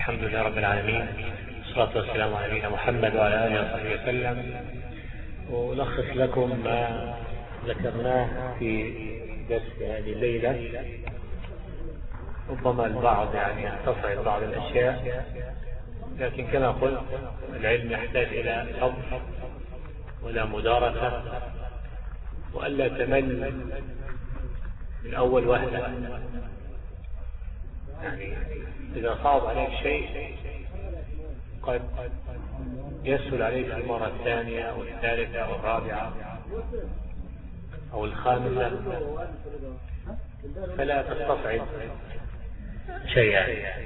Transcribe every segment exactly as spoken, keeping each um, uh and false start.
الحمد لله رب العالمين، والصلاة والسلام على نبينا محمد وعلى آله وصحبه وسلم. ونلخص لكم ما ذكرناه في درس هذه الليلة. ربما البعض يعني يستصعب بعض الأشياء، لكن كما قلت العلم يحتاج إلى صبر ولا مدارسة، وألا تمل من أول وهلة. يعني إذا صعب عليك شيء قد يسهل عليك المرة الثانية أو الثالثة أو الرابعة أو الخامسة، فلا تستصعب شيئا.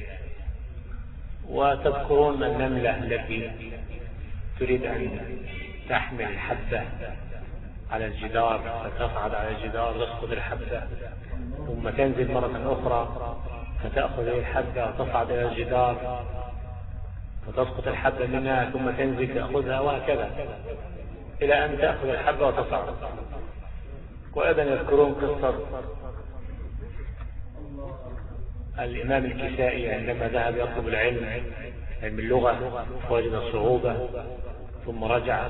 وتذكرون النملة التي تريد أن تحمل الحبة على الجدار، فتصعد على الجدار تسقط الحبة، ثم تنزل مرة أخرى فتأخذ الحبة وتصعد إلى الجدار وتسقط الحبة منها، ثم تنزل تأخذها، وهكذا إلى أن تأخذ الحبة وتصعد. وأيضا يذكرون قصة الإمام الكسائي عندما ذهب يطلب العلم، علم اللغة، فوجد صعوبة ثم رجع،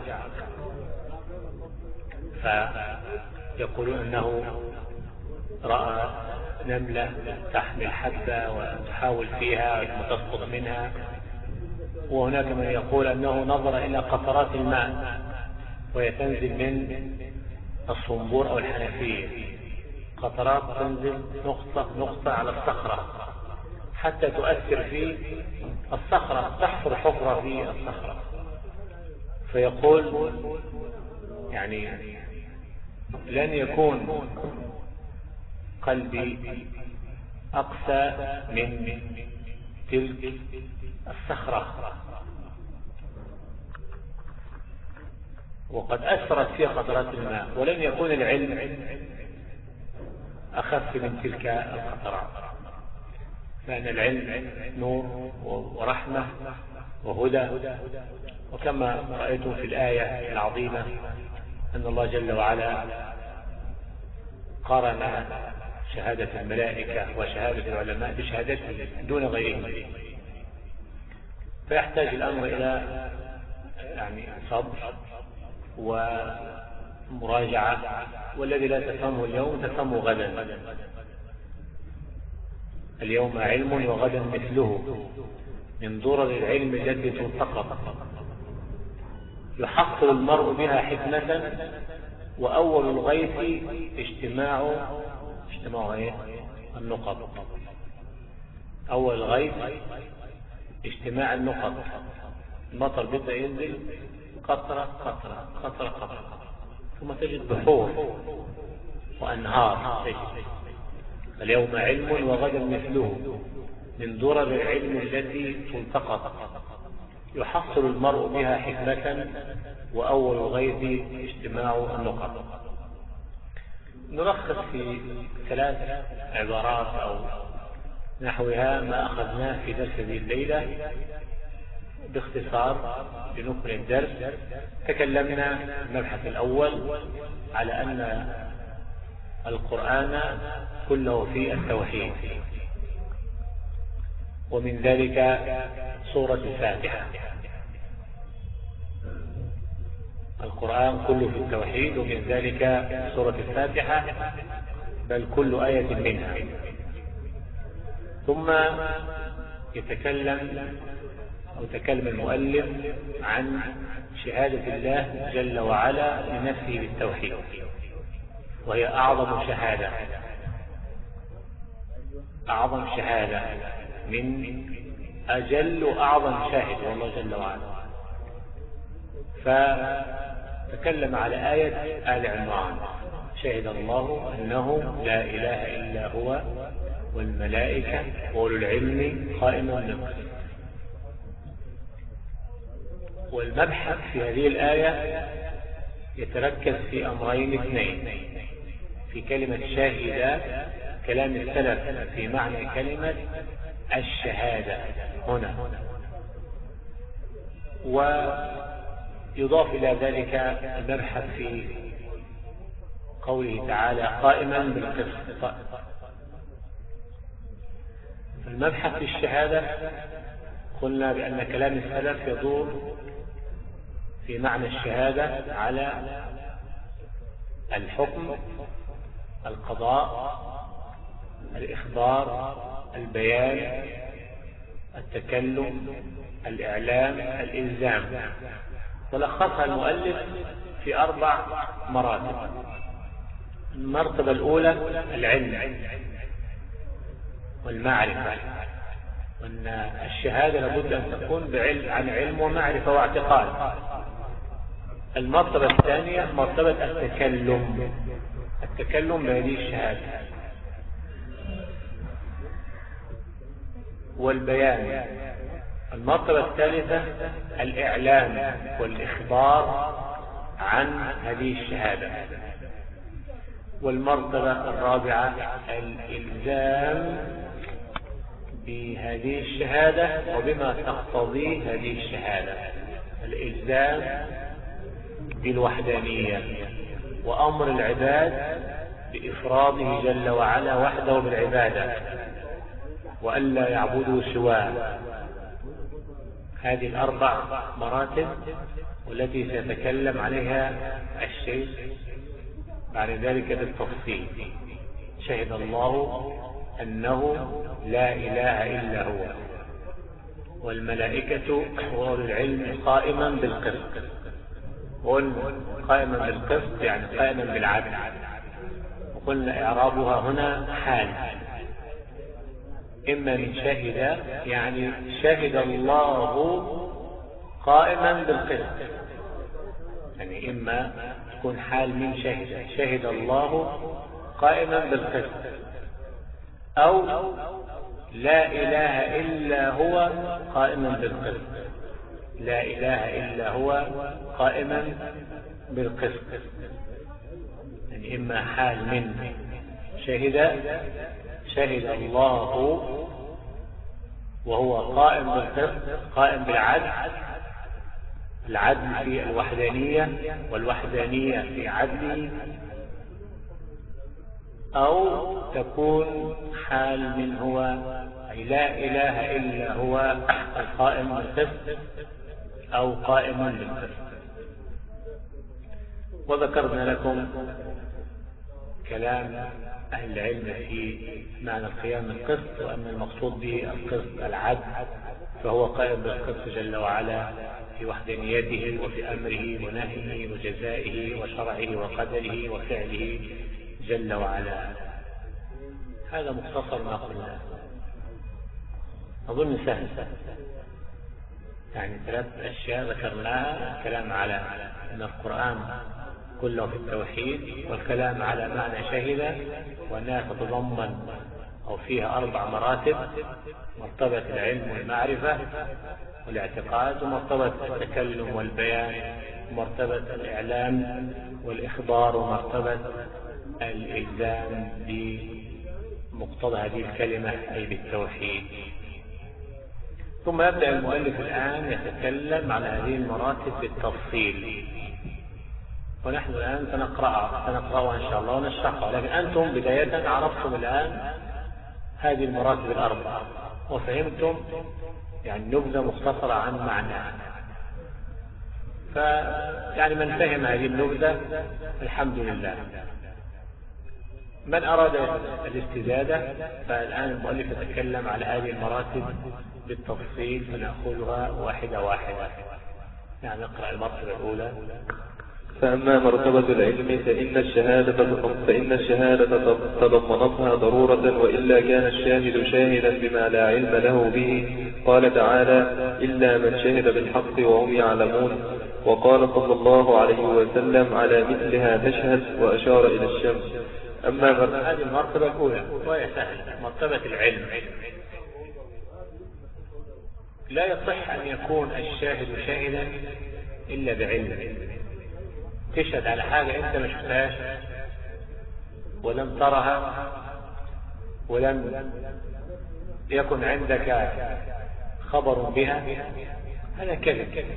فيقولون أنه رأى نملة تحمل حبة وتحاول فيها ثم تسقط منها. وهناك من يقول أنه نظر إلى قطرات الماء وهي تنزل من الصنبور أو الحنفية، قطرات تنزل نقطة نقطة على الصخرة حتى تؤثر في الصخرة، تحفر حفرة في الصخرة. فيقول يعني لن يكون قلبي أقسى من تلك الصخرة، وقد أثرت فيها قطرات الماء، ولن يكون العلم أخف من تلك القطرات، لأن العلم نور ورحمة وهدى. وكما رأيتم في الآية العظيمة أن الله جل وعلا قارن شهادة الملائكة وشهادة العلماء بشهادته دون غيرهم، فيحتاج الأمر إلى يعني صبر ومراجعة، والذي لا تفهمه اليوم تفهمه غدا. اليوم علم وغدا مثله، من ضرر العلم التي تنتقط يحصل المرء بها حكمة، وأول الغيث اجتماع اجتماع ايه النقط. أول الغيث اجتماع النقط، المطر بدأ ينزل قطرة قطرة قطرة قطرة، ثم تجد بحور وأنهار. اليوم علم وغدا مثله، من ضرر العلم التي تلتقط يحصل المرء بها حكمة، وأول الغيث اجتماع النقط. نلخص في ثلاث عبارات أو نحوها ما أخذناه في درس هذه الليلة باختصار لنكمل الدرس. تكلمنا المبحث الأول على أن القرآن كله في التوحيد، ومن ذلك سورة الفاتحة. القرآن كله في التوحيد، ومن ذلك سورة الفاتحة، بل كل آية منها. ثم يتكلم أو تكلم المؤلف عن شهادة الله جل وعلا لنفسه بالتوحيد، وهي أعظم شهادة، أعظم شهادة من أجل وأعظم شاهد والله جل وعلا. فتكلم على آية آل عمران: شهد الله أنه لا إله إلا هو والملائكة وأولو العلم قائما بالقسط. والمبحث في هذه الآية يتركز في أمرين اثنين: في كلمة شاهد كلام السلف في معنى كلمة الشهادة هنا، ويضاف إلى ذلك المبحث في قوله تعالى قائما بالقسط. المبحث في الشهادة قلنا بأن كلام السلف يدور في معنى الشهادة على الحكم، القضاء، الإخبار، البيان، التكلم، الإعلام، الإلزام. ولخصها المؤلف في أربع مراتب. المرتبة الأولى العلم والمعرفة، وأن الشهادة لابد أن تكون بعلم عن علم ومعرفة واعتقاد. المرتبة الثانية مرتبة التكلم، التكلم بهذه الشهادة والبيان. المرتبة الثالثة الإعلام والإخبار عن هذه الشهادة. والمرتبة الرابعة الإلزام بهذه الشهادة وبما تقتضي هذه الشهادة، الإلزام بالوحدانية وأمر العباد بإفراده جل وعلا وحده بالعبادة وألا يعبدوا سواه. هذه الأربع مراتب والتي سيتكلم عليها الشيخ بعد ذلك بالتفصيل. شهد الله أنه لا إله إلا هو والملائكة وأولو العلم قائما بالقسط. قائما بالقسط يعني قائما بالعدل. وقلنا إعرابها هنا حال، إما من شهد يعني شهد الله قائما بالقسط، يعني إما تكون حال من شهد شهد الله قائما بالقسط، أو لا إله إلا هو قائما بالقسط، لا إله إلا هو قائما بالقسط. يعني إما حال من شهد شهد الله وهو قائم بالقسط قائم بالعدل، العدل في الوحدانية والوحدانية في عدله، أو تكون حال من هو أي لا إله إلا هو القائم بالقسط أو قائم بالقسط. وذكرنا لكم كلام أهل العلم في معنى القيام بالقسط، وأن المقصود به القسط العدل، فهو قائم بالقسط جل وعلا في وحدانيته وفي أمره ونهيه وجزائه وشرعه وقدره وفعله جل وعلا. هذا مختصر ما قلنا، أظن سهل، يعني ثلاث أشياء ذكرناها: الكلام على أن القرآن كله في التوحيد، والكلام على معنى شهد وأنها تتضمن أو فيها أربع مراتب: مرتبة العلم والمعرفة والاعتقاد، ومرتبة التكلم والبيان، ومرتبة الإعلام والإخبار، ومرتبة الإلزام بمقتضى هذه الكلمة أي بالتوحيد. ثم يبدأ المؤلف الآن يتكلم على هذه المراتب بالتفصيل، ونحن الآن سنقرأها سنقرأها إن شاء الله ونشرحها، لكن أنتم بداية عرفتم الآن هذه المراتب الأربعة وفهمتم يعني نبذة مختصرة عن معناها. فيعني من فهم هذه النبذة الحمد لله. من أراد الاستزادة فالآن المؤلف يتكلم على هذه المراتب بالتفصيل، فنأخذها واحدة واحدة. يعني نقرأ المرتبة الأولى: فأما مرتبة العلم فإن الشهادة فإن الشهادة تضمنتها ضرورة، وإلا كان الشاهد شاهدا بما لا علم له به. قال تعالى: إلا من شهد بالحق وهم يعلمون. وقال صلى الله عليه وسلم: على مثلها تشهد، وأشار إلى الشمس. أما هذه المرتبة الأولى وهي سهلة، مرتبة العلم. لا يصح أن يكون الشاهد شاهدا إلا بعلم. تشهد على حاجة أنت ما شفتهاش ولم ترها ولم يكن عندك خبر بها، هذا كذب.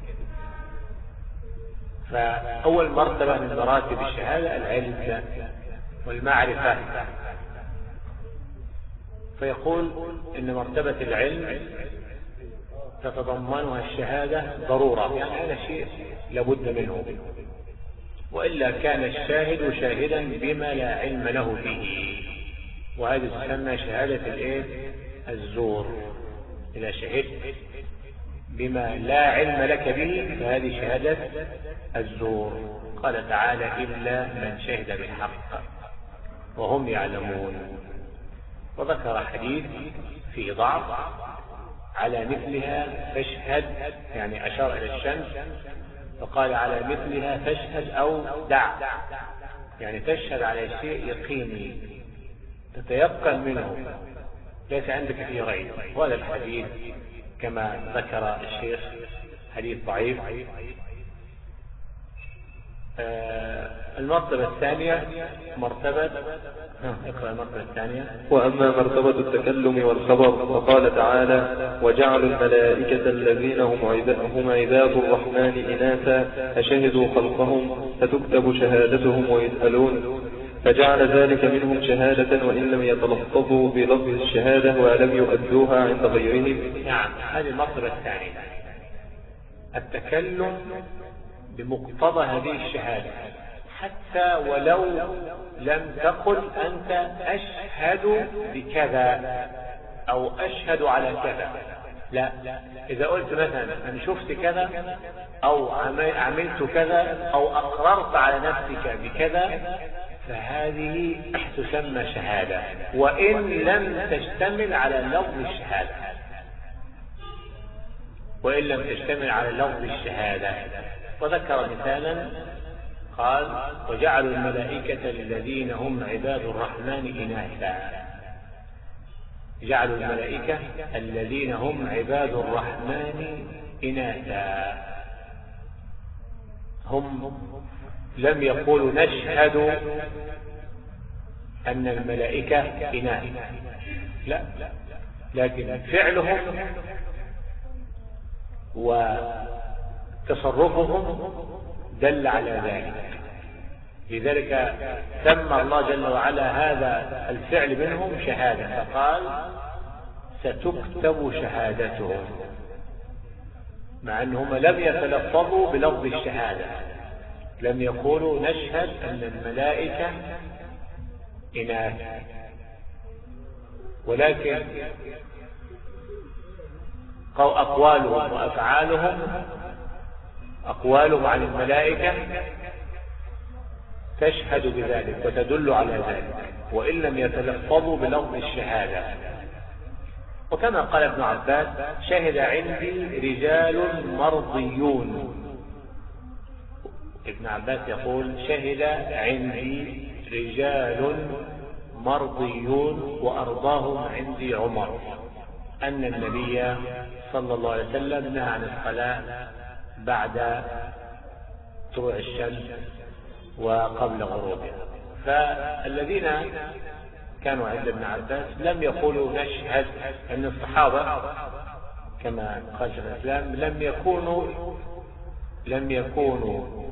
فأول مرتبة من مراتب الشهادة العلم والمعرفة. فيقول إن مرتبة العلم تتضمنها الشهادة ضرورة، يعني هذا شيء لابد منه، وإلا كان الشاهد شاهدا بما لا علم له فيه، وهذه تسمى شهادة الايه الزور. إذا شهدت بما لا علم لك به فهذه شهادة الزور. قال تعالى: إلا من شهد بالحق وهم يعلمون. وذكر حديث فيه ضعف على مثلها فاشهد، يعني أشار إلى الشمس فقال على مثلها فاشهد أو دع، يعني تشهد على شيء يقيني تتيقن منه ليس عندك فيه ريب. وهذا الحديث كما ذكر الشيخ حديث ضعيف. آه المرتبة الثانية مرتبة اقرأ المرتبة الثانية. وأما مرتبة التكلم والخبر فقال تعالى: وجعلوا الملائكة الذين هم عباد الرحمن إناثا أشهدوا خلقهم فتكتب شهادتهم ويسألون، فجعل ذلك منهم شهادة وإن لم يتلفظوا بلفظ الشهادة ولم يؤدوها عند غيرهم. نعم، هذه المرتبة الثانية، التكلم بمقتضى هذه الشهادة، حتى ولو لم تقل أنت أشهد بكذا أو أشهد على كذا، لا، إذا قلت مثلا أنا شفت كذا أو عملت كذا أو أقررت على نفسك بكذا فهذه تسمى شهادة وإن لم تشتمل على لفظ الشهادة، وإن لم تشتمل على لفظ الشهادة. وذكر مثالا قال: وجعلوا الملائكة الذين هم عباد الرحمن إناثا. جعلوا الملائكة الذين هم عباد الرحمن إناثا، هم لم يقولوا نشهد أن الملائكة إناث، لا، لكن فعلهم وتصرفهم دل على ذلك. لذلك سمى الله جل وعلا هذا الفعل منهم شهادة، فقال: ستكتب شهادتهم، مع أنهم لم يتلفظوا بلفظ الشهادة، لم يقولوا نشهد أن الملائكة إناث، ولكن أقوالهم وأفعالهم أقوالهم عن الملائكة تشهد بذلك وتدل على ذلك وإن لم يتلفظوا بلفظ الشهادة. وكما قال ابن عباس: شهد عندي رجال مرضيون. ابن عباس يقول: شهد عندي رجال مرضيون وأرضاهم عندي عمر، أن النبي صلى الله عليه وسلم نهى عن الصلاة بعد طلوع الشمس وقبل غروبها. فالذين كانوا عند ابن عباس لم يقولوا نشهد أن الصحابة كما قال شيخ الإسلام لم يكونوا لم يكونوا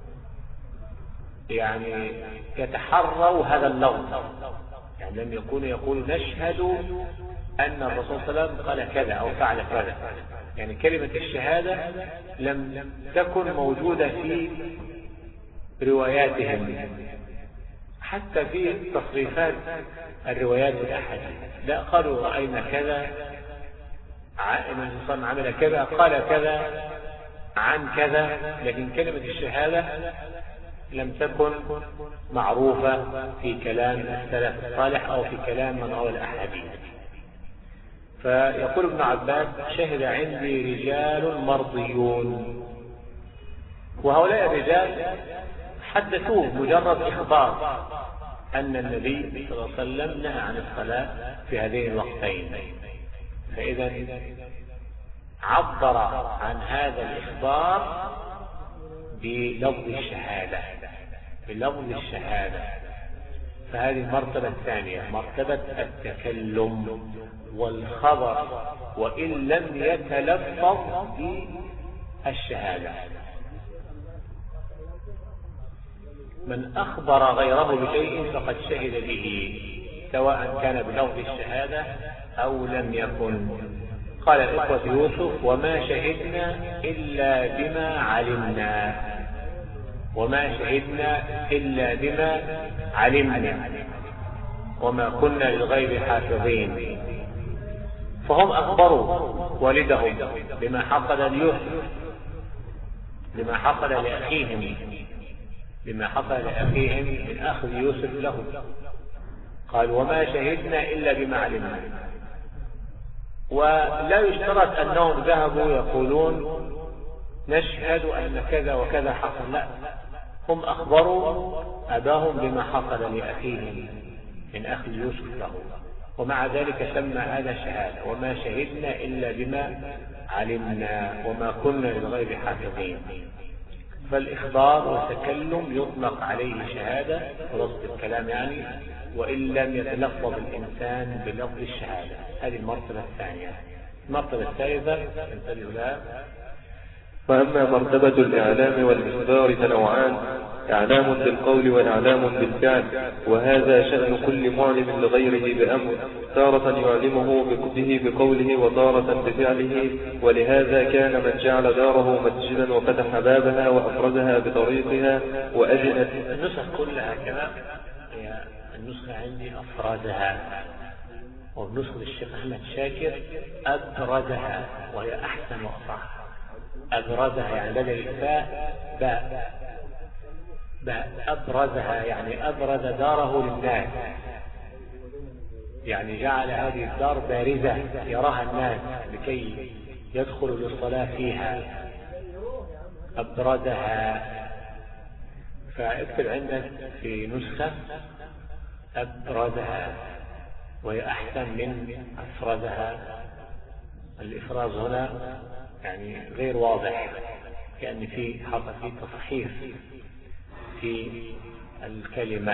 يعني يتحروا هذا اللفظ، يعني لم يكونوا يقولوا نشهد أن الرسول صلى الله عليه وسلم قال كذا أو فعل كذا، يعني كلمة الشهادة لم تكن موجودة في رواياتهم، حتى في تصريفات الروايات الأحاديث لا قالوا رأينا كذا، النبي صلى الله عليه وسلم عمل كذا، قال كذا عن كذا، لكن كلمة الشهادة لم تكن معروفة في كلام السلف الصالح أو في كلام من روى الأحاديث. فيقول ابن عباس: شهد عندي رجال مرضيون، وهؤلاء الرجال حدثوه مجرد إخبار أن النبي صلى الله عليه وسلم نهى عن الصلاة في هذين الوقتين، فإذا عبر عن هذا الإخبار بلفظ الشهادة بلفظ الشهادة فهذه المرتبة الثانية، مرتبة التكلم والخبر وإن لم يتلفظ بالشهادة. من أخبر غيره بشيء فقد شهد به، سواء كان بلفظ الشهادة أو لم يكن. وقال الإخوة يوسف وما شهدنا إلا بما علمنا، وما شهدنا إلا بما علمنا وما كنا للغيب حافظين. فهم أخبروا والدهم بما حصل ليوسف، بما حصل لأخيهم، بما حصل لأخيهم من أخذ يوسف له. قال وما شهدنا إلا بما علمنا. ولا يشترط أنهم ذهبوا يقولون نشهد أن كذا وكذا حصل، لا، هم أخبروا أباهم بما حصل لأخيهم من أخذ يوسف له، ومع ذلك سمى هذا شهادة. وما شهدنا إلا بما علمنا وما كنا للغيب حافظين. فالإخبار والتكلم يطلق عليه شهادة خلاصة الكلام يعني، وإن لم يتلفظ الإنسان بلفظ الشهادة. هذه المرتبة الثانية. المرتبة الثالثة انتبهوا لها. وأما مرتبة الإعلام والإخبار فنوعان: إعلام بالقول وإعلام بالفعل، وهذا شأن كل معلم لغيره بأمر، تارة يعلمه به بقوله وتارة بفعله. ولهذا كان من جعل داره مسجدا وفتح بابها وأفرزها بطريقها وأجنت. النسخ كلها كذا، النسخة عندي أفرزها، وبنسخة الشيخ أحمد شاكر أبرزها، وهي أحسن وأصح. أبرزها يعني بدل الفاء باء، باء أبرزها يعني أبرز داره للناس، يعني جعل هذه الدار بارزة يراها الناس لكي يدخلوا للصلاة فيها. أبرزها. فاكتب عندك في نسخة أبرزها، وهي أحسن من أفرزها. الإفراز هنا يعني غير واضح، كأن في حصل في تصحيف في الكلمة.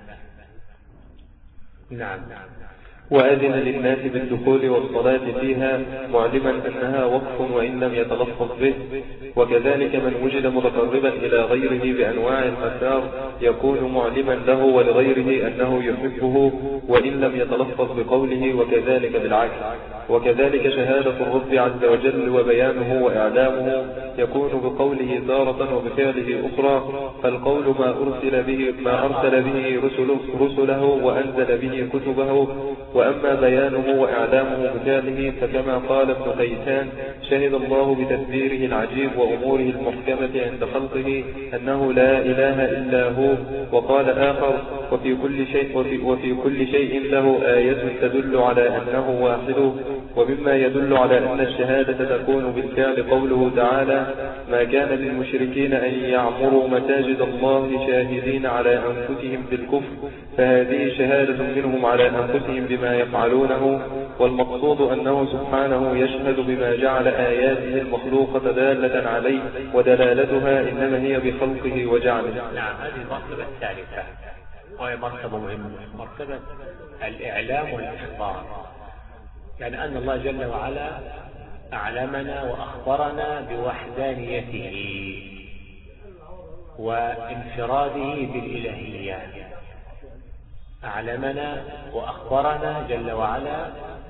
نعم. وأذن للناس بالدخول والصلاة فيها معلما أنها وقف وإن لم يتلفظ به. وكذلك من وجد متقربا إلى غيره بأنواع المسار يكون معلما له ولغيره أنه يحبه وإن لم يتلفظ بقوله، وكذلك بالعكس. وكذلك شهادة الرب عز وجل وبيانه وإعلامه يكون بقوله تارة وبفعله أخرى. فالقول ما أرسل به ما أرسل به رسله, رسله وأنزل به كتبه. وأما بيانه وإعلامه بفعله فكما قال ابن قيسان شهد الله بتدبيره العجيب وأموره المحكمة عند خلقه أنه لا إله إلا هو. وقال آخر وفي كل شيء, وفي, وفي كل شيء له آية تدل على أنه واحد. ومما يدل على أن الشهادة تكون بالفعل قوله تعالى ما كان للمشركين أن يعمروا مساجد الله شاهدين على أنفسهم بالكفر، فهذه شهادة منهم على أنفسهم بما يفعلونه. والمقصود أنه سبحانه يشهد بما جعل آياته المخلوقة دالة عليه، ودلالتها إنما هي بخلقه وجعله. نعم. هذه المرتبة الثالثة وهي مرتبة مهمة، مرتبة الإعلام والإخبار، يعني أن الله جل وعلا أعلمنا وأخبرنا بوحدانيته وانفراده بالإلهية. أعلمنا وأخبرنا جل وعلا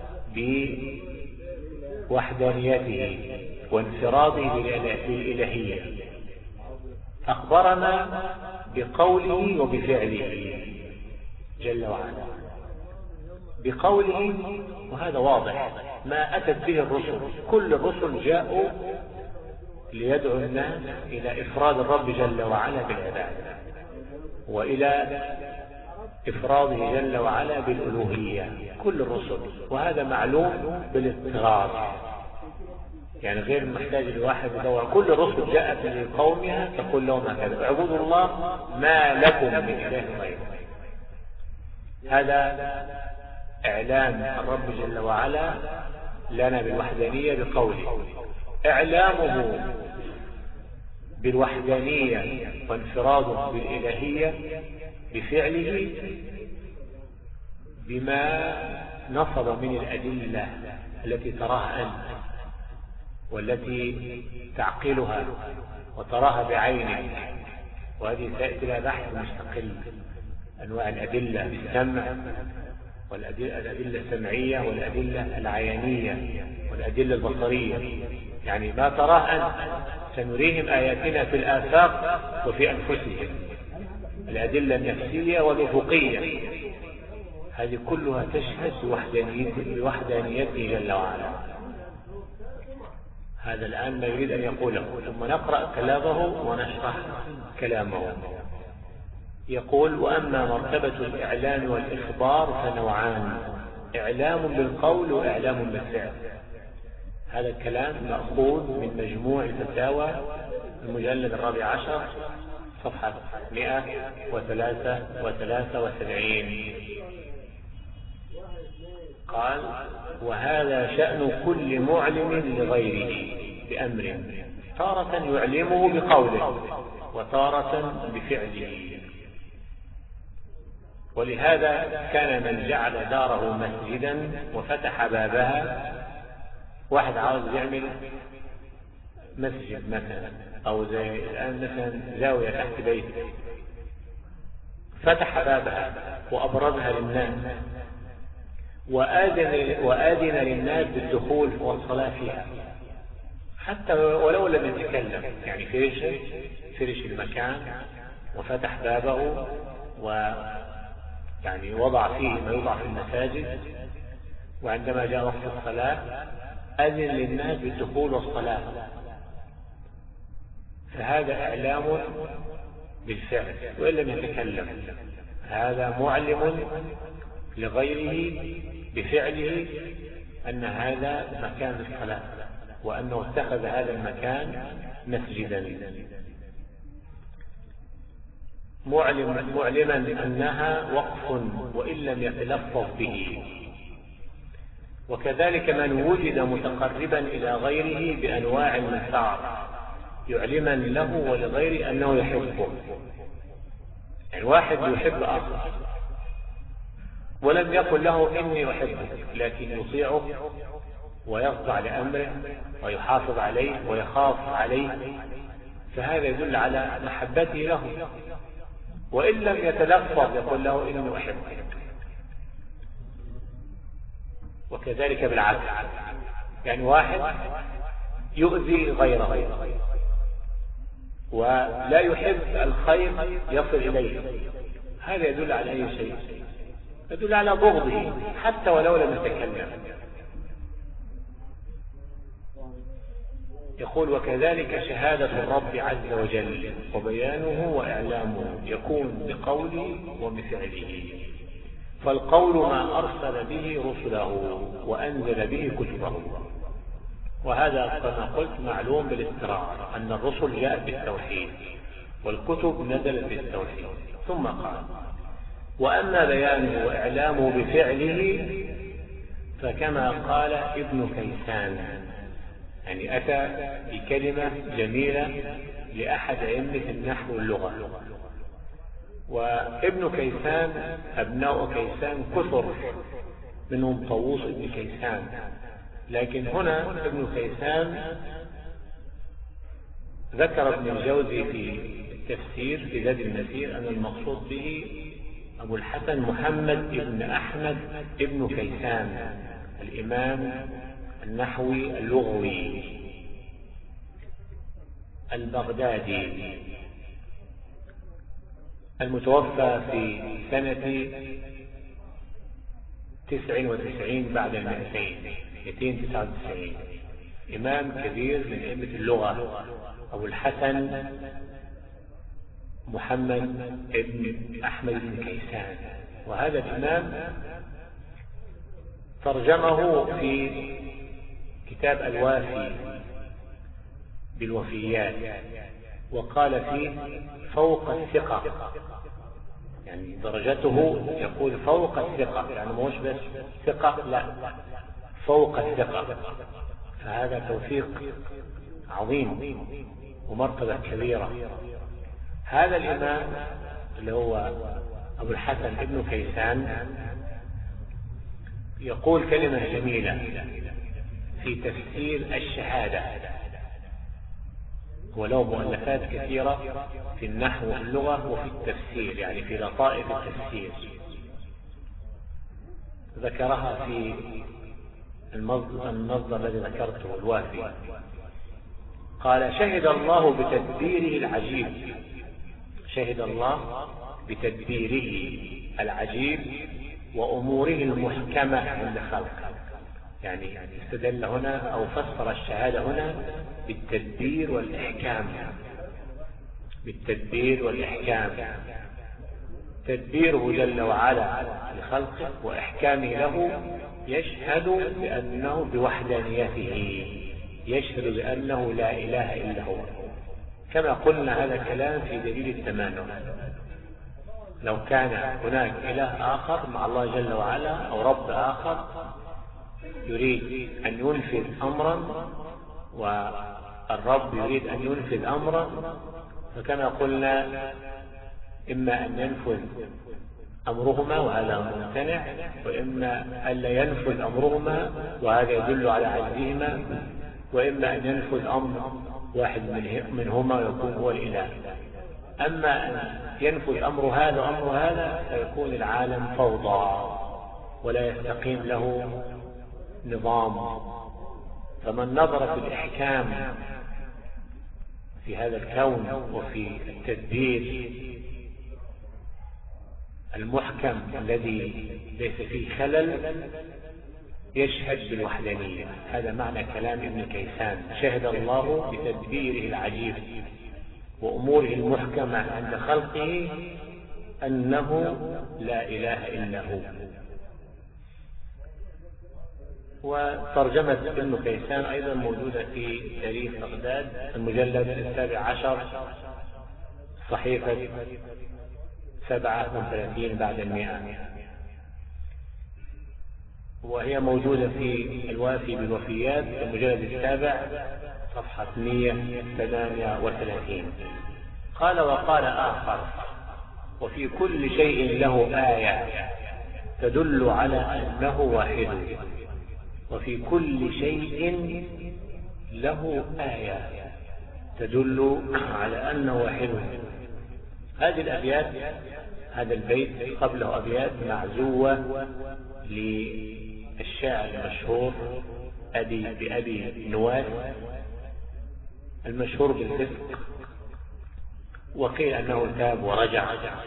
بوحدانيته وانفراده بالإلهية. أخبرنا بقوله وبفعله جل وعلا. بقوله وهذا واضح ما أتت به الرسل، كل الرسل جاءوا ليدعو الناس إلى إفراد الرب جل وعلا بالعبادة وإلى إفراده جل وعلا بالألوهية، كل الرسل. وهذا معلوم بالاضطراد، يعني غير محتاج الواحد يدور. كل الرسل جاءت لقومها تقول لهم هكذا اعبدوا الله ما لكم من إله غيره. هذا إعلام الرب جل وعلا لنا بالوحدانية بقوله، إعلامه بالوحدانية وانفراده بالإلهية بفعله بما نصب من الأدلة التي تراها أنت والتي تعقلها وتراها بعينك، وهذه سيأتي لها بحث مستقل. أنواع الأدلة بالسمع والأدلة السمعية والأدلة العينية والأدلة البصرية. يعني ما تراه أنت سنريهم آياتنا في الآفاق وفي أنفسهم، الأدلة النفسية والأفقية، هذه كلها تشهد بوحدانيته جل وعلا. هذا الآن ما يريد أن يقوله، ثم نقرأ كلامه ونشرح كلامه. يقول: وأما مرتبة الإعلام والإخبار فنوعان: إعلام بالقول وإعلام بالفعل. هذا الكلام مأخوذ من مجموع الفتاوى المجلد الرابع عشر صفحة مئة وثلاثة وثلاثة وسبعين. قال: وهذا شأن كل معلم لغيره بأمر، تارة يعلمه بقوله وتارة بفعله. ولهذا كان من جعل داره مسجدا وفتح بابها، واحد عاوز يعمل مسجد مثلا، أو زي الآن مثلا زاوية تحت بيته، فتح بابها وأبرزها للناس وآذن, وآذن للناس بالدخول والصلاة فيها، حتى ولو لم يتكلم. يعني فرش فرش المكان وفتح بابه و يعني وضع فيه ما يوضع في المساجد، وعندما جاء وقت الصلاة أذن للناس بالدخول والصلاة. فهذا إعلام بالفعل وإن لم يتكلم، هذا معلم لغيره بفعله أن هذا مكان الصلاة وأنه اتخذ هذا المكان مسجدا. معلم معلما أنها وقف وإن لم يتلفظ به. وكذلك من وجد متقربا إلى غيره بأنواع المنفعة يعلما له ولغيره أنه يحبه. يعني واحد يحب آخر ولم يقل له إني أحبه، لكن يطيعه ويخضع لأمره ويحافظ عليه ويخاف عليه، فهذا يدل على محبته له، وإن لم يتلفظ يقول له إني أحبك. وكذلك بالعكس، يعني واحد يؤذي غيره ولا يحب الخير يصل إليه، هذا يدل على أي شيء؟ يدل على بغضه حتى ولو لم يتكلم. يقول: وكذلك شهادة الرب عز وجل وبيانه وإعلامه يكون بقوله وبفعله. فالقول ما أرسل به رسله وأنزل به كتبه، وهذا كما قلت معلوم بالاستراحة أن الرسل جاءت بالتوحيد والكتب نزلت بالتوحيد. ثم قال: وأما بيانه وإعلامه بفعله فكما قال ابن كيسان، يعني أتى بكلمة جميلة لأحد أئمة النحو واللغة. وابن كيسان أبناء كيسان كثر، منهم طاووس ابن كيسان، لكن هنا ابن كيسان ذكر ابن الجوزي في التفسير في زاد المسير أن المقصود به أبو الحسن محمد ابن أحمد ابن كيسان الإمام النحوي اللغوي البغدادي المتوفى في سنة تسع وتسعين بعد المئتين، مئتين وتسعة وتسعين، إمام كبير من أئمة اللغة أبو الحسن محمد ابن أحمد بن كيسان. وهذا الإمام ترجمه في كتاب الوافي بالوفيات، وقال فيه فوق الثقة، يعني درجته يقول فوق الثقة، يعني مش بس ثقة، لا فوق الثقة. فهذا توثيق عظيم ومرتبة كبيرة. هذا الإمام اللي هو أبو الحسن ابن كيسان يقول كلمة جميلة في تفسير الشهادة، ولو مؤلفات كثيرة في النحو واللغة وفي التفسير، يعني في لطائف التفسير. ذكرها في المصدر الذي ذكرته الوافي. قال شهد الله بتدبيره العجيب، شهد الله بتدبيره العجيب وأموره المحكمة عند خلقه. يعني استدل هنا أو فسر الشهادة هنا بالتدبير والإحكام، بالتدبير والإحكام، تدبيره جل وعلا لخلقه وإحكامه له، يشهد بأنه بوحدانيته، يشهد بأنه لا إله إلا هو، كما قلنا هذا الكلام في دليل التمانع. لو كان هناك إله آخر مع الله جل وعلا أو رب آخر يريد أن ينفذ أمرا والرب يريد أن ينفذ أمرا، فكما قلنا إما أن ينفذ أمرهما وهذا ممتنع، وإما أن لا ينفذ أمرهما وهذا يدل على عجزهما، وإما أن ينفذ أمر واحد منهما ويكون هو الإله. أما أن ينفذ أمر هذا وأمر هذا فيكون العالم فوضى ولا يستقيم له نظام. فمن نظر في الإحكام في هذا الكون وفي التدبير المحكم الذي ليس فيه خلل يشهد بالوحدانية. هذا معنى كلام ابن كيسان، شهد الله بتدبيره العجيب وأموره المحكمة عند خلقه أنه لا إله إلا هو. وترجمة ابن كيسان أيضا موجودة في تاريخ بغداد المجلد السابع عشر صحيفة سبعة وثلاثين بعد المئة، وهي موجودة في الوافي بالوفيات المجلد السابع صفحة مئة وثمانية وثلاثين. قال وقال آخر وفي كل شيء له آية تدل على أنه واحد، وفي كل شيء له آية تدل على أنه واحد. هذه الأبيات، هذا البيت قبله أبيات معزوة للشاعر المشهور أبي بأبي نواس المشهور بالفسق، وقيل أنه تاب ورجع،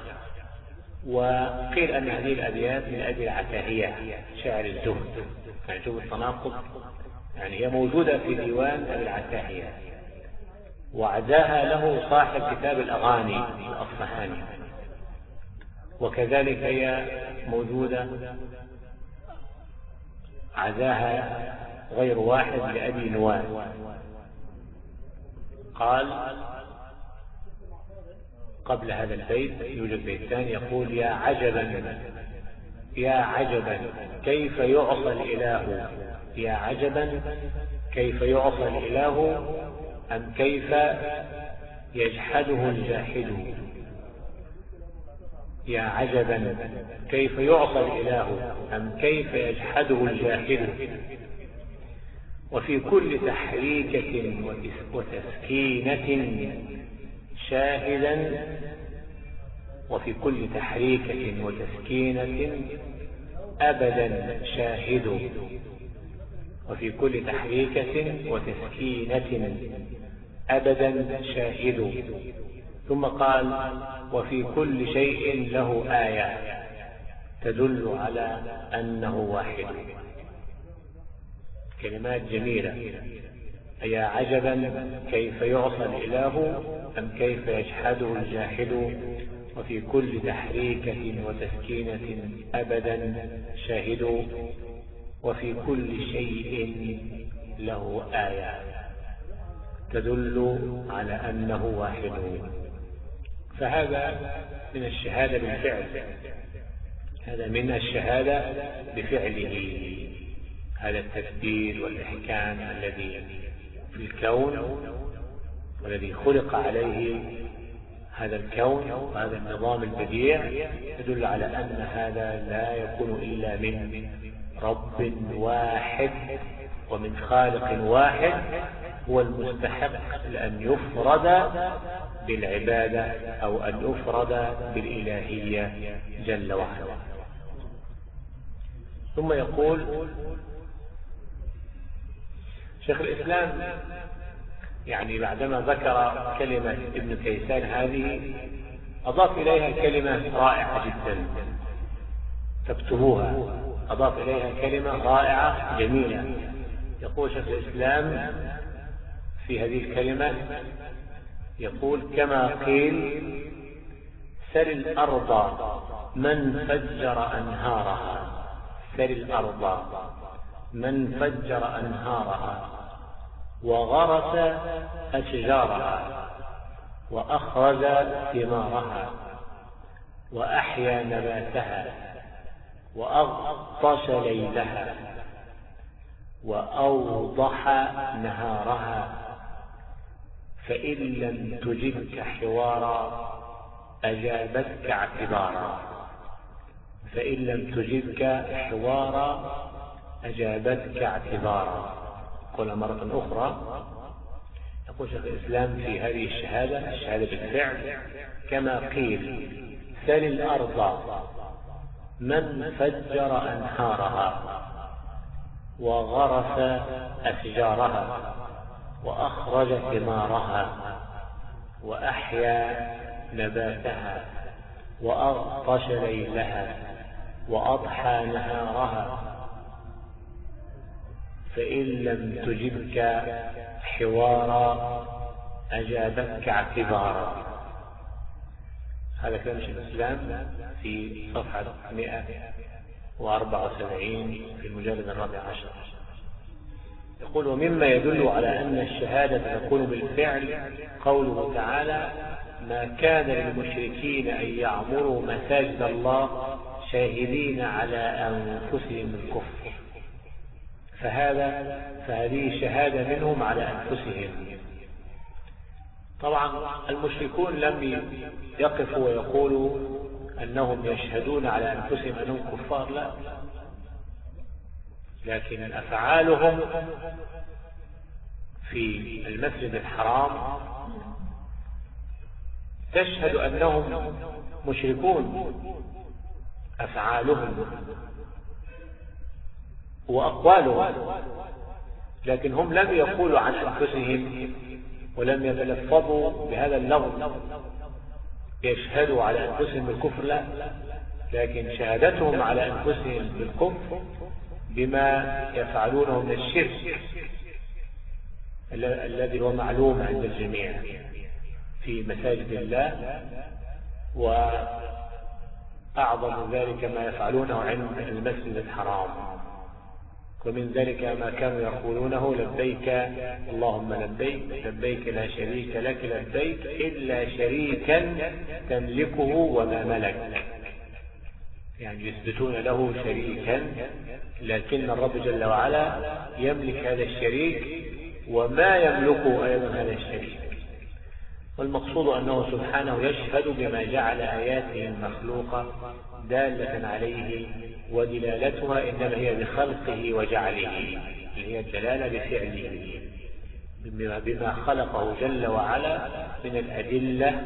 وقيل أن هذه الأبيات من أبي العتاهية شاعر الزهد، يعني شوف التناقض، يعني هي موجودة في ديوان أبي العتاهية وعزاها له صاحب كتاب الأغاني الأصفهاني، وكذلك هي موجودة عزاها غير واحد لأبي نواس. قال قبل هذا البيت يوجد بيت ثاني يقول يا عجبا يا عجبا كيف يعصى الإله، يا عجبا كيف يعصى الإله أم كيف يجحده الجاحد، يا عجبا كيف يعصى الإله أم كيف يجحده الجاحد. وفي كل تحريكة وتسكينة شاهدا، وفي كل تحريكة وتسكينة أبدا شاهد، وفي كل تحريكة وتسكينة أبدا شاهد. ثم قال وفي كل شيء له آية تدل على أنه واحد. كلمات جميلة، يا عجبا كيف يعصى الإله أم كيف يجحده الجاحد، وفي كل تحريكة وتسكينة أبدا شاهد، وفي كل شيء له آية تدل على أنه واحد. فهذا من الشهادة بالفعل، هذا من الشهادة بفعله، هذا التدبير والإحكام الذي في الكون والذي خلق عليه هذا الكون وهذا النظام البديع يدل على أن هذا لا يكون إلا من رب واحد ومن خالق واحد هو المستحق لأن يفرد بالعبادة أو أن يفرد بالإلهية جل وعلا. ثم يقول شيخ الإسلام يعني بعدما ذكر كلمة ابن كيسان هذه أضاف إليها كلمة رائعة جدا تكتبوها، أضاف إليها كلمة رائعة جميلة. يقول شيخ الإسلام في هذه الكلمة، يقول كما قيل سل الأرض من فجر أنهارها، سل الأرض من فجر أنهارها وغرس أشجارها وأخرج ثمارها وأحيا نباتها وأغطش ليلها وأوضح نهارها، فإن لم تجبك حوارا أجابتك اعتبارا، فإن لم تجبك حوارا أجابتك اعتبارا. قل مرة أخرى، يقول شيخ الإسلام في هذه الشهادة، الشهادة بالفعل، كما قيل سل الأرض من فجر أنهارها وغرس أشجارها وأخرج ثمارها وأحيا نباتها وأغطش ليلها وأضحى نهارها، فإن لم تجبك حوارا أجابتك اعتبارا. هذا كلام شيخ الإسلام في صفحة مئة وأربعة وسبعين في المجلد الرابع عشر. يقول ومما يدل على أن الشهادة تكون بالفعل قوله تعالى ما كان للمشركين أن يعمروا مساجد الله شاهدين على أنفسهم الكفر، فهذا فهذه شهادة منهم على أنفسهم. طبعا المشركون لم يقفوا ويقولوا أنهم يشهدون على أنفسهم أنهم كفار، لا، لكن أفعالهم في المسجد الحرام تشهد أنهم مشركون، أفعالهم وأقوالهم، لكن هم لم يقولوا عن أنفسهم ولم يتلفظوا بهذا اللفظ يشهدوا على أنفسهم بالكفر، لا، لكن شهادتهم على أنفسهم بالكفر بما يفعلونه من الشرك الذي هو معلوم عند الجميع في مساجد الله، وأعظم ذلك ما يفعلونه عند المسجد الحرام. ومن ذلك ما كانوا يقولونه لبيك اللهم لبيك لبيك لا شريك لك لبيك إلا شريكا تملكه وما ملك، يعني يثبتون له شريكا، لكن الرب جل وعلا يملك هذا الشريك وما يملكه أيضا هذا الشريك. والمقصود أنه سبحانه يشهد بما جعل آياته المخلوقة دالة عليه، ودلالتها إنما هي بخلقه وجعله، اللي هي الدلالة بفعله، بما خلقه جل وعلا من الأدلة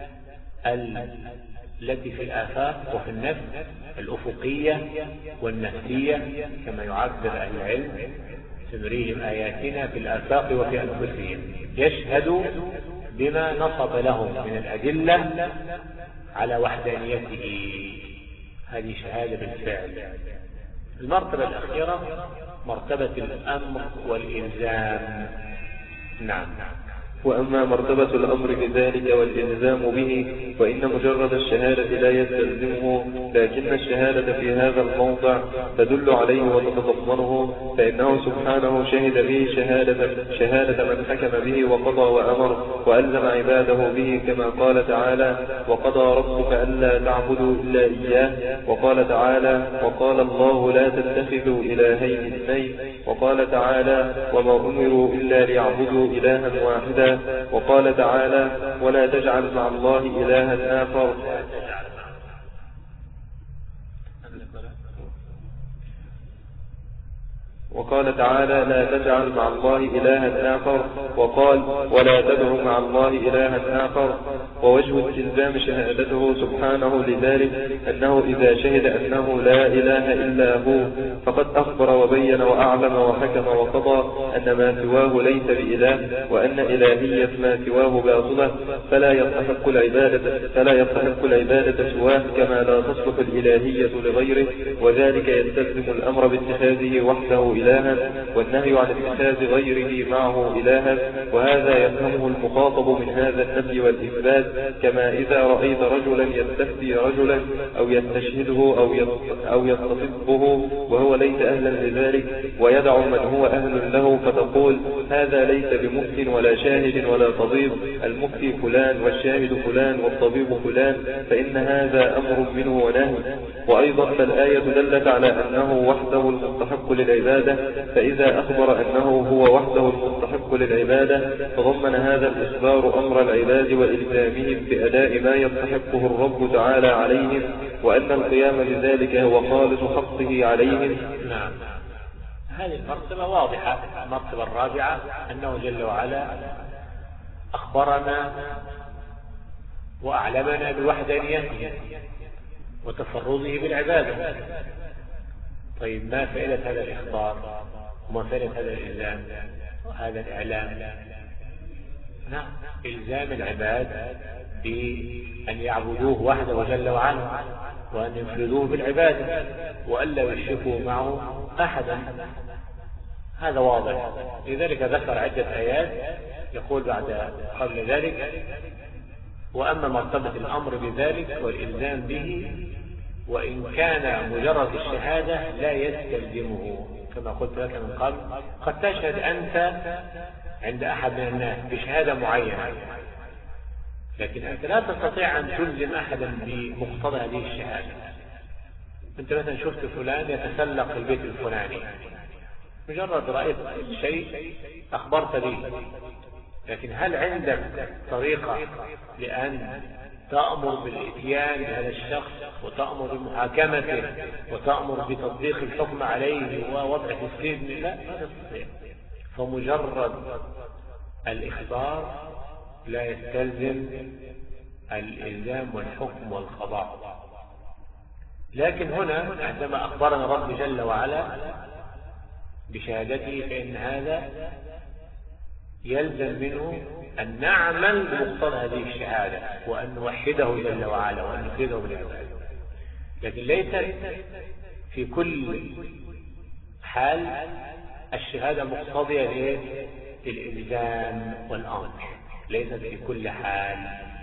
التي في الآفاق وفي النفس الأفقية والنفسية، كما يعبر أهل العلم سنريهم آياتنا في الآفاق وفي أنفسهم. يشهد بما نصب لهم من الأدلة على وحدانيته، هذه شهادة بالفعل. المرتبة الأخيرة مرتبة الأمر والإلزام. نعم. وأما مرتبة الأمر بذلك والإلزام به فإن مجرد الشهادة لا يستلزمه، لكن الشهادة في هذا الموضع تدل عليه وتتضمنه، فإنه سبحانه شهد به شهادة, شهادة من حكم به وقضى وأمر وألزم عباده به، كما قال تعالى وقضى ربك ألا تعبدوا إلا إياه، وقال تعالى وقال الله لا تتخذوا إلهين اثنين، وقال تعالى وما أمروا إلا ليعبدوا إلها واحدا، وقال تعالى ولا تجعل مع الله إلها آخر، وقال تعالى لا تجعل مع الله إلها آخر، وقال ولا تدعوا مع الله إلها آخر، ووجه استلزام شهادته سبحانه لذلك أنه إذا شهد أنه لا إله إلا هو فقد أخبر وبين وأعلم وحكم وقضى أن ما سواه ليس بإله، وأن إلهية ما سواه باطلة، فلا يستحق العبادة فلا يستحق العبادة سواه، كما لا تصلح الإلهية لغيره، وذلك يستلزم الأمر باتخاذه وحده إلها والنهي عن اتخاذ غيره معه إلها. وهذا يفهمه المخاطب من هذا النفي والإثبات، كما إذا رأيت رجلا يستفتي رجلا أو يستشهده أو يستصبه وهو ليس أهلا لذلك ويدع من هو أهل له، فتقول هذا ليس بمفتٍ ولا شاهد ولا طبيب، المفتي فلان والشاهد فلان والطبيب فلان، فإن هذا أمر منه ونهي. وأيضا فالآية دلت على أنه وحده المستحق للعبادة، فإذا أخبر أنه هو وحده المستحق للعبادة تضمن هذا الإخبار أمر العباد وإلزامهم بأداء ما يستحقه الرب تعالى عليهم، وأن القيام بذلك هو خالص حقه عليهم. نعم، هذه المرتبة واضحة. المرتبة الرابعة أنه جل وعلا أخبرنا وأعلمنا بوحدانيته وتفرده بالعبادة. طيب، ما فائدة هذا الإخبار وما فائدة هذا الإلزام وهذا الإعلام؟ نعم، إلزام العباد بأن يعبدوه وحده جل وعلا وأن يفردوه بالعبادة وألا يشركوا معه أحدا. هذا واضح. لذلك ذكر عدة آيات يقول بعد قبل ذلك: وأما مرتبة الأمر بذلك والإلزام به وإن كان مجرد الشهادة لا يستلزمه، كما قلت لك من قبل، قد تشهد أنت عند أحد من الناس بشهادة معينة، لكن أنت لا تستطيع أن تلزم أحدا بمقتضى هذه الشهادة. أنت مثلا شفت فلان يتسلق البيت الفلاني، مجرد رأيت الشيء أخبرت به، لكن هل عندك طريقة لأن تأمر بالإتيان بهذا الشخص وتأمر بمحاكمته وتأمر بتطبيق الحكم عليه ووضعه في السجن؟ لا، لا تستطيع. فمجرد الإخبار لا يستلزم الإلزام والحكم والقضاء. لكن هنا عندما أخبرنا رب جل وعلا بشهادته فإن هذا يلزم منه أن نعمل بمقتضى هذه الشهادة وأن نوحده جل وعلا وأن نفرده بالعبادة. لكن ليس في كل حال الشهادة مقتضية للإلزام والأمر، ليست في كل حال.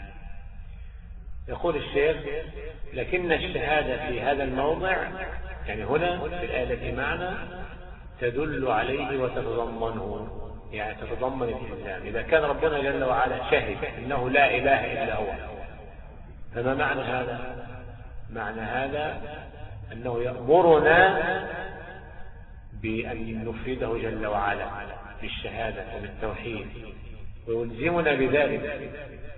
يقول الشيخ: لكن الشهادة في هذا الموضع، يعني هنا في الآية التي معنا، تدل عليه وتتضمنه، يعني تتضمن الإلزام. إذا كان ربنا جل وعلا شهد إنه لا إله إلا هو، فما معنى هذا؟ معنى هذا أنه يأمرنا بأن نفرده جل وعلا بالشهادة وبالتوحيد ويلزمنا بذلك،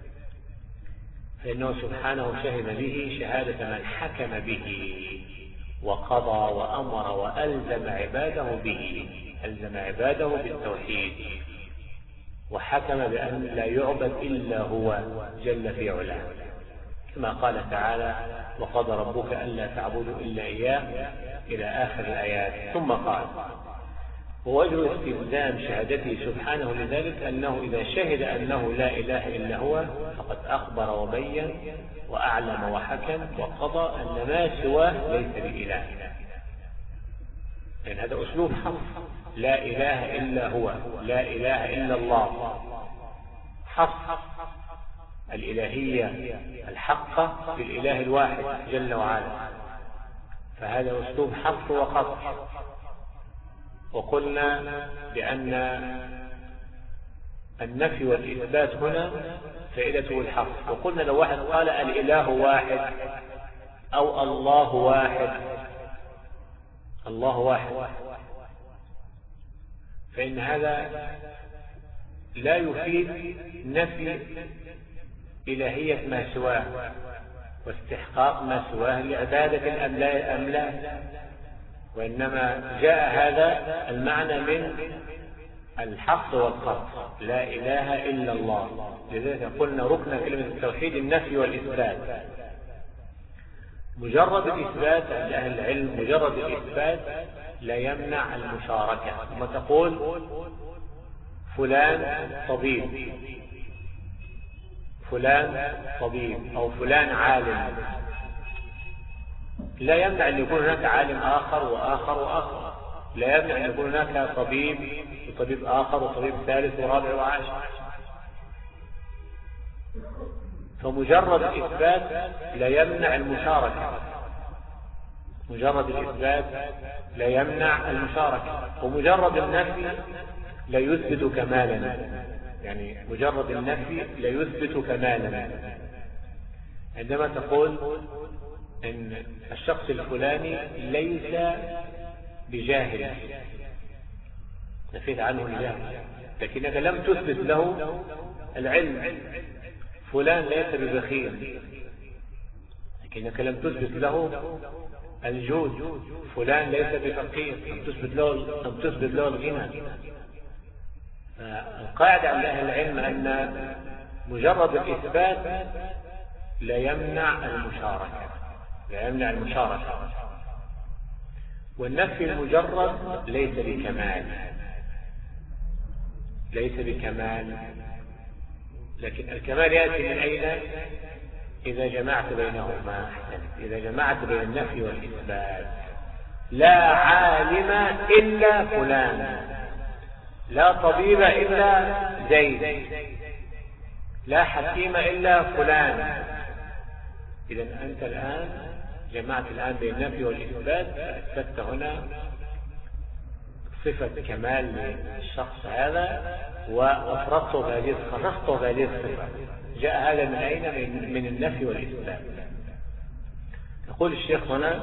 فإنه سبحانه شهد به شهادة من حكم به وقضى وأمر وألزم عباده به، ألزم عباده بالتوحيد وحكم بأن لا يعبد إلا هو جل في علاه، كما قال تعالى: وقضى ربك ألا تعبدوا إلا إياه، إلى آخر الآيات. ثم قال: ووجه استلزام شهادته سبحانه لذلك أنه إذا شهد أنه لا إله إلا هو فقد أخبر وبين وأعلم وحكم وقضى أن ما سواه ليس بإله. لأن هذا أسلوب حصر: لا إله إلا هو، لا إله إلا الله، حصر الإلهية الحقة في الإله الواحد جل وعلا. فهذا أسلوب حصر وقصر. وقلنا بأن النفي والإثبات هنا فائدته الحصر. وقلنا لو واحد قال الإله واحد أو الله واحد، الله واحد، فإن هذا لا يفيد نفي إلهية ما سواه واستحقاق ما سواه لعبادة أم لا أم لا، وإنما جاء هذا المعنى من الحق والقصد، لا إله إلا الله. لذلك قلنا ركن كلمة التوحيد النفي والإثبات. مجرد الإثبات عند أهل العلم، مجرد الإثبات لا يمنع المشاركة. ثم تقول فلان طبيب، فلان طبيب أو فلان عالم، لا يمنع أن يكون هناك عالم آخر وآخر وآخر، لا يمنع أن يكون هناك طبيب وطبيب آخر وطبيب ثالث ورابع وعاشر. فمجرد الإثبات لا يمنع المشاركة، مجرد الإثبات لا يمنع المشاركة. ومجرد النفي لا يثبت كمالا، يعني مجرد النفي لا يثبت كمالا. عندما تقول إن الشخص الفلاني ليس بجاهل، نفيت عنه الجهل، لكنك لم تثبت له العلم. فلان ليس ببخيل، لكنك لم تثبت له الجود. فلان ليس بفقير، لم تثبت له لم تثبت له الغنى. القاعدة عند أهل العلم أن مجرد الإثبات لا يمنع المشاركة، لا يمنع المشاركة. والنفي المجرد ليس بكمال، ليس بكمال. لكن الكمال يأتي من أين؟ إذا جمعت بينهما. إذا جمعت بين النفي والإثبات. لا عالم إلا فلان، لا طبيب إلا زيد، لا حكيم إلا فلان. إذا أنت الآن جمعت الآن بين النفي والإثبات، فأثبتت هنا صفة كمال للشخص هذا وأفرطته بهذه خصصته بهذه الصفة. جاء هذا من أين؟ من, من النفي والإثبات. يقول الشيخ هنا: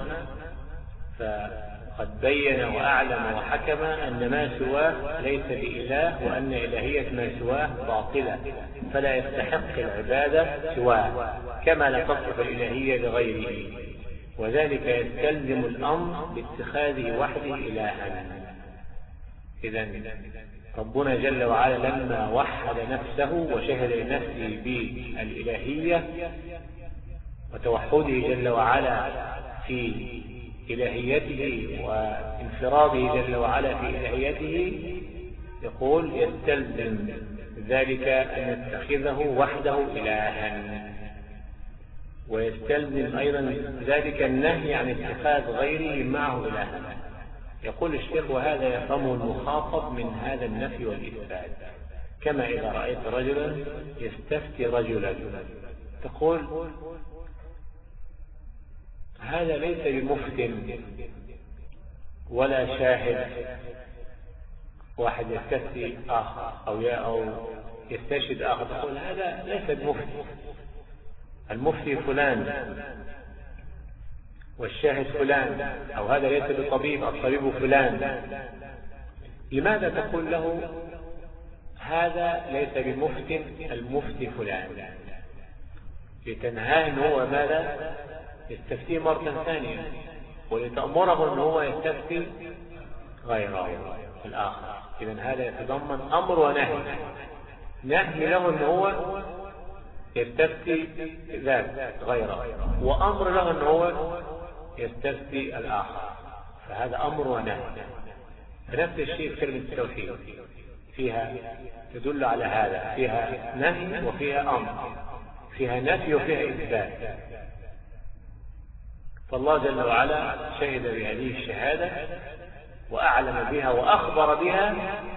فقد بين وأعلم وحكم أن ما سواه ليس بإله، وأن إلهية ما سواه باطلة، فلا يستحق العبادة سواه، كما لا تصلح الإلهية لغيره، وذلك يستلزم الأمر باتخاذه وحده إلها. إذن ربنا جل وعلا لما وحد نفسه وشهد لنفسه بالإلهية وتوحده جل وعلا في إلهيته وانفراده جل وعلا في إلهيته، يقول يستلزم ذلك أن يتخذه وحده إلها، ويستلزم أيضا ذلك النهي عن اتخاذ غيره معه إلها. يقول الشيخ: وهذا يفهمه المخاطب من هذا النفي والإثبات، كما إذا رأيت رجلا يستفتي رجلا تقول: هذا ليس بمفتن ولا شاهد. واحد يستفتي آخر أو أو يستشهد آخر، تقول: هذا ليس بمفتي، المفتي فلان والشاهد فلان، أو هذا ليس بطبيب، الطبيب فلان. لماذا تقول له هذا ليس بمفتن، المفتي فلان؟ لتنهاه أنه هو ماذا؟ يستفتيه مرة ثانية، ولتأمره أنه هو يستفتي غيره الآخر. إذن هذا يتضمن أمر ونهي. نهي له أنه هو يستفتي ذات غيره، وأمر له أنه هو يستفتي الآخر، فهذا أمر ونهي. فنفس الشيء في كلمة التوحيد، فيها تدل على هذا، فيها نهي وفيها أمر، فيها نفي وفيها إثبات. فالله جل وعلا شهد بهذه الشهادة وأعلم بها وأخبر بها.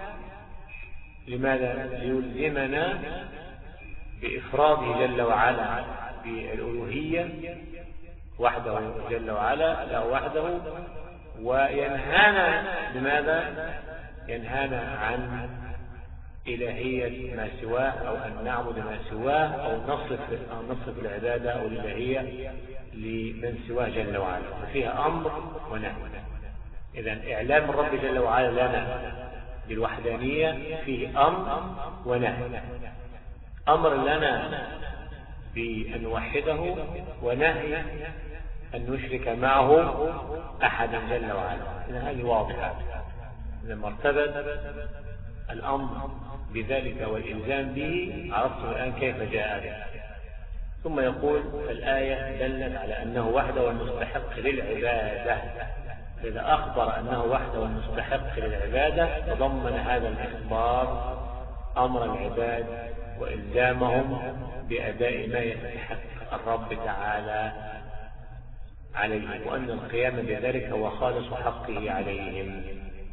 لماذا؟ ليلزمنا بإفراده جل وعلا بالألوهية وحده جل وعلا، لا وحده، وينهانا بماذا؟ ينهانا عن إلهية ما سواه، أو أن نعبد ما سواه، أو نصف أو نصف العبادة أو الإلهية لمن سواه جل وعلا. فيها أمر ونهي. إذن إعلام الرب جل وعلا لنا بالوحدانية فيه أمر ونهي. أمر لنا بأن نوحده، ونهي أن نشرك معه أحدا جل وعلا. إذن هذه واضحة. إذن مرتبة الأمر بذلك والإلزام به عرفتم الآن كيف جاء ذلك. ثم يقول الآية دلت على أنه وحده المستحق للعبادة، إذا أخبر أنه وحده المستحق للعبادة تضمن هذا الإخبار أمر العباد وإلزامهم بأداء ما يستحق الرب تعالى عليهم، وأن القيام بذلك هو خالص حقه عليهم.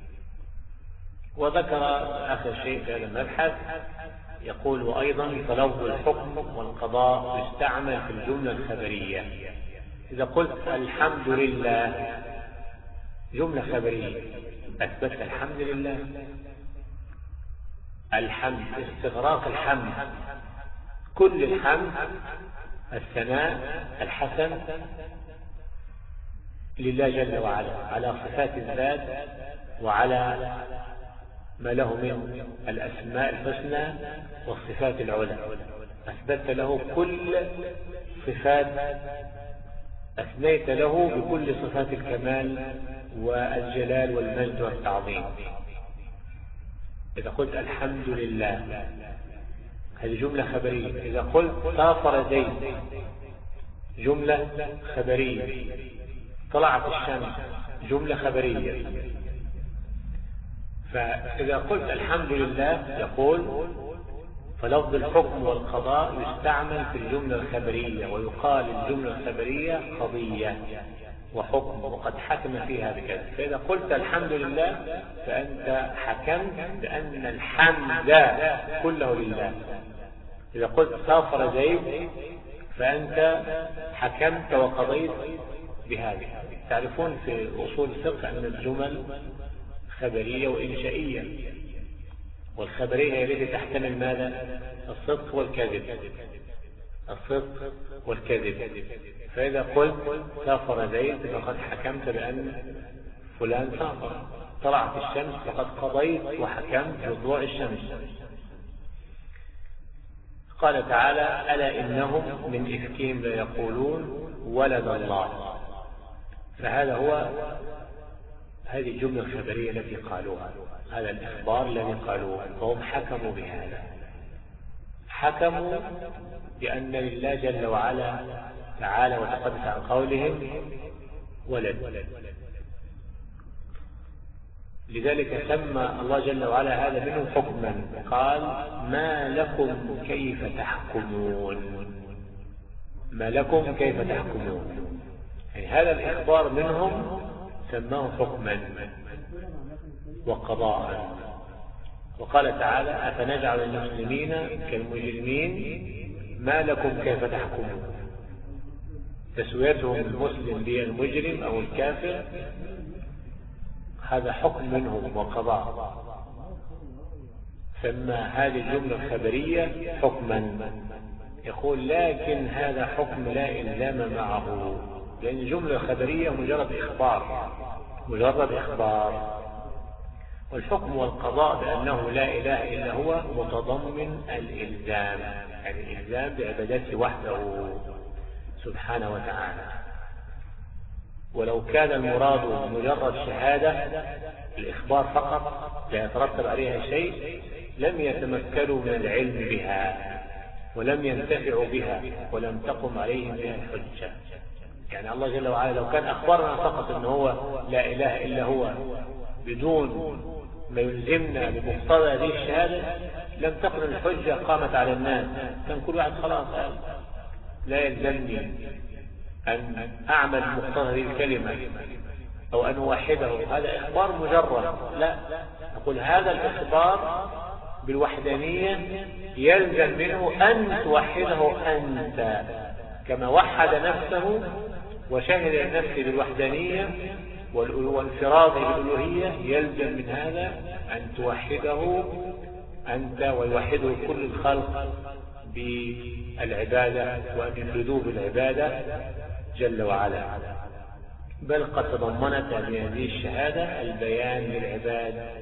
وذكر آخر شيء في هذا المبحث يقول وأيضا فلفظ الحكم والقضاء يستعمل في الجملة الخبرية. إذا قلت الحمد لله جملة خبرية أثبت الحمد لله، الحمد استغراق الحمد، كل الحمد الثناء الحسن لله جل وعلا على صفات الذات وعلى ما له من الأسماء الحسنى والصفات العلى، أثبت له كل صفات، أثنيت له بكل صفات الكمال والجلال والمجد والتعظيم. إذا قلت الحمد لله هذه جملة خبرية. إذا قلت سافر زيد جملة خبرية، طلعت الشمس جملة خبرية. فإذا قلت الحمد لله يقول فلفظ الحكم والقضاء يستعمل في الجملة الخبرية، ويقال الجملة الخبرية قضية وحكم وقد حكم فيها بكذا. فإذا قلت الحمد لله فأنت حكمت بأن الحمد كله لله. إذا قلت سافر زيد فأنت حكمت وقضيت بهذه. تعرفون في أصول الفقه أن الجمل خبرية وإنشائية، والخبرية هي التي تحتمل ماذا؟ الصدق والكذب، الصدق والكذب. فإذا قلت سافر زيد فقد حكمت بأن فلان سافر، طلعت الشمس فقد قضيت وحكمت بطلوع الشمس. قال تعالى ألا إنهم من إفكهم ليقولون ولد الله. فهذا هو هذه الجملة الخبرية التي قالوها، هذا الإخبار الذي قالوه، فهم حكموا بهذا، حكموا بأن لله جل وعلا تعالى وتقدس عن قولهم ولد. لذلك سمى الله جل وعلا هذا منه حكما، قال ما لكم كيف تحكمون، ما لكم كيف تحكمون، يعني هذا الإخبار منهم سماه حكما وقضاء. وقال تعالى أفنجعل المسلمين كالمجرمين ما لكم كيف تحكمون، تسويتهم المسلم بالمجرم أو الكافر هذا حكم منهم وقضاء. سمى هذه الجملة الخبرية حكما. يقول لكن هذا حكم لا إلزام معه، لأن الجملة الخبرية مجرد إخبار، مجرد إخبار. والحكم والقضاء بأنه لا إله إلا هو متضمن الإلزام، يعني الإلزام بعبادته وحده سبحانه وتعالى. ولو كان المراد مجرد شهادة الإخبار فقط لا يترتب عليها شيء لم يتمكنوا من العلم بها ولم ينتفعوا بها ولم تقم عليهم بها الحجة. يعني الله جل وعلا لو كان أخبرنا فقط أنه هو لا إله إلا هو بدون ما يلزمنا بمقتضى هذه الشهادة لم تكن الحجة قامت على الناس، كان كل واحد خلاص لا يلزمني أن أعمل مقتضى هذه الكلمة أو أن أوحده، هذا إخبار مجرد. لا، أقول هذا الإخبار بالوحدانية يلزم منه أن توحده أنت كما وحد نفسه وشهد النفس بالوحدانية والانفراد بالألوهية، يلزم من هذا أن توحده أنت ويوحده كل الخلق بالعبادة وأن يفردوه بالعبادة جل وعلا. بل قد تضمنت هذه الشهادة البيان للعباد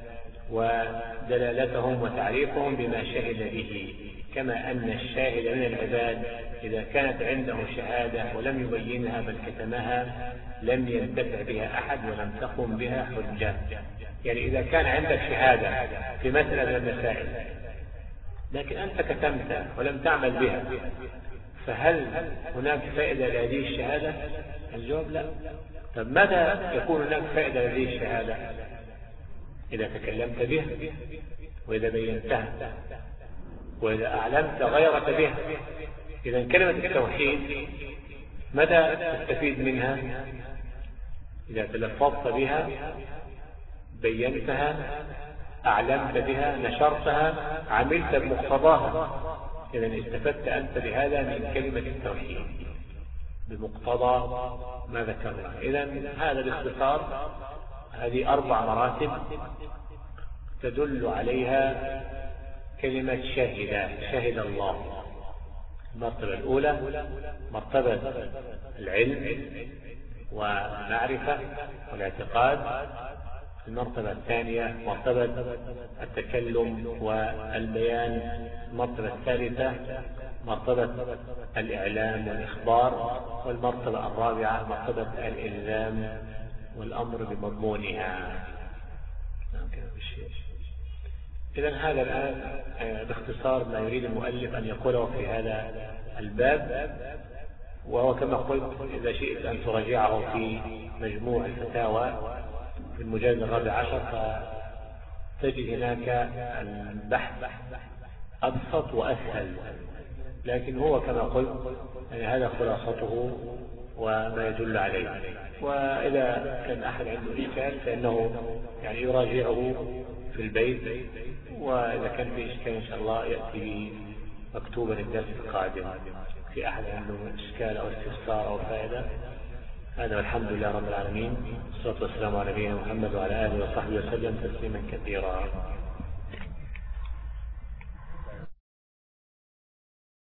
ودلالتهم وتعريفهم بما شهد به، كما أن الشاهد من العباد إذا كانت عنده شهادة ولم يبينها بل كتمها لم ينتفع بها أحد ولم تقم بها حجة. يعني إذا كان عندك شهادة في مسألة من المسائل لكن أنت كتمتها ولم تعمل بها، فهل هناك فائدة لهذه الشهادة؟ الجواب لا. طب متى يكون هناك فائدة لهذه الشهادة؟ إذا تكلمت بها، وإذا بينتها، وإذا أعلمت غيرك بها. إذا كلمة التوحيد متى تستفيد منها؟ إذا تلفظت بها، بينتها، أعلمت بها، نشرتها، عملت بمقتضاها، إذا استفدت أنت بهذا من كلمة التوحيد بمقتضى ما ذكرنا. إذا هذا باختصار هذه أربع مراتب تدل عليها كلمة شهد. شهد الله. المرتبة الأولى مرتبة العلم والمعرفة والاعتقاد. المرتبة الثانية مرتبة التكلم والبيان. المرتبة الثالثة مرتبة الإعلام والإخبار. والمرتبة الرابعة مرتبة الإلزام والأمر بمضمونها. إذن هذا الآن باختصار ما يريد المؤلف أن يقوله في هذا الباب، وهو كما قلت إذا شئت أن تراجعه في مجموع الفتاوى في المجلد الرابع عشر فتجد هناك البحث أبسط وأسهل، لكن هو كما قلت يعني هذا خلاصته وما يدل عليه. وإذا كان أحد عنده إشكال فإنه يعني يراجعه في البيت، وإذا كان في إشكال إن شاء الله يأتي مكتوبا الدرس القادم في أحد عنده إشكال أو استفسار أو فائدة. هذا والحمد لله رب العالمين، والصلاة والسلام على نبينا محمد وعلى آله وصحبه وسلم تسليما كثيرا.